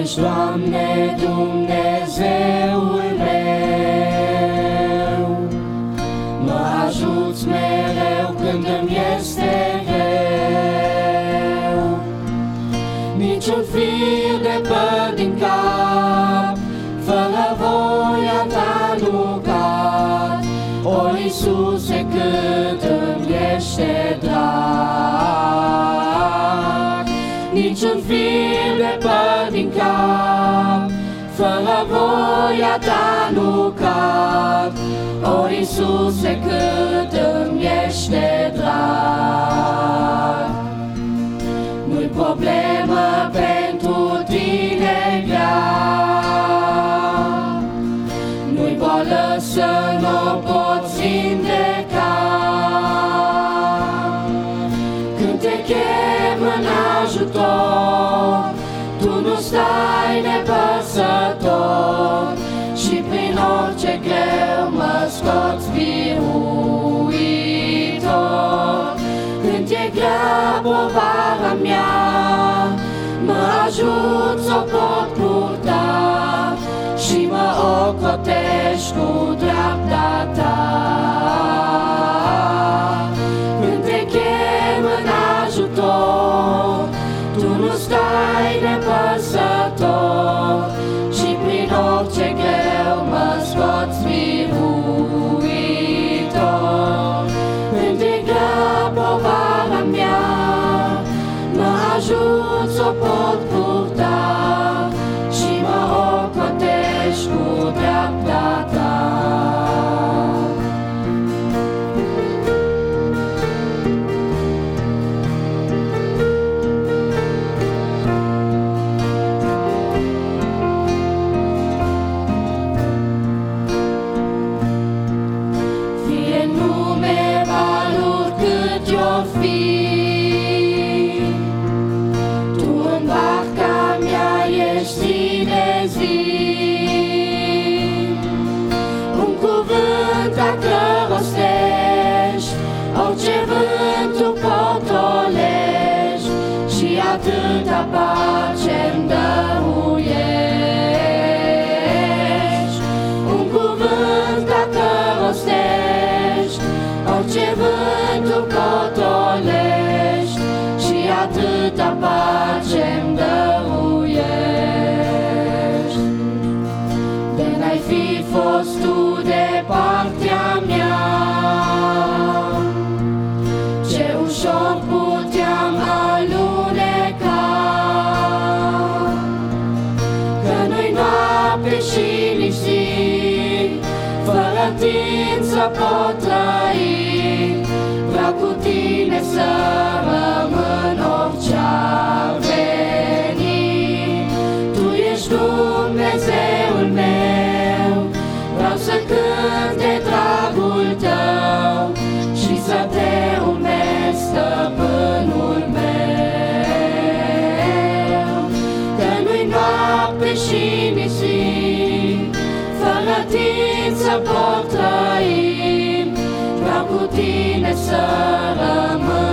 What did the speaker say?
ești, Doamne, Dumnezeul meu. Mă ajuți mereu când îmi este greu. Niciun fir de păr din cap fără voia ta nu cad. O, Iisuse, cât îmi ește drag. Niciun fir de păr din cap fără voia ta nu cad. O, Iisuse, cât îmi ește drag. Nu-i problemă pentru tine grea, nu-i boală să n-o poți vindeca. Când te chem în ajutor, tu nu stai nepăsător și prin orice greu mă scoți biruitor. Când e grea povara mea, mă ajut să o pot purta și mă ocrotești cu dreapta ta. Când te chem în ajutor, tu nu stai nepăsător și prin orice greu mă scoți biruitor. Când e grea povara mea, mă ajut să o pot purta și mă ocrotești cu dreapta ta. Fie nume valuri cât i-o fi, tu în barca mea ești zi de zi. Un cuvânt dacă rostești, orice vânt tu potolești și atâta pace-mi dăruiești. Un cuvânt dacă rostești, orice vânt tu potolești și atâta pace-mi dăruiești. De n-ai fi fost tu de partea mea, ce ușor puteam aluneca. Că nu-i noapte și nici zi, fără timp să pot trăi. Vreau cu tine să rămân orice-ar veni. Tu ești Dumnezeul meu, vreau să cânt de dragul tău și să te urmez, stăpânul meu. Că nu-i noapte și nici zi, fără timp să pot trăi. Vreau cu tine să rămân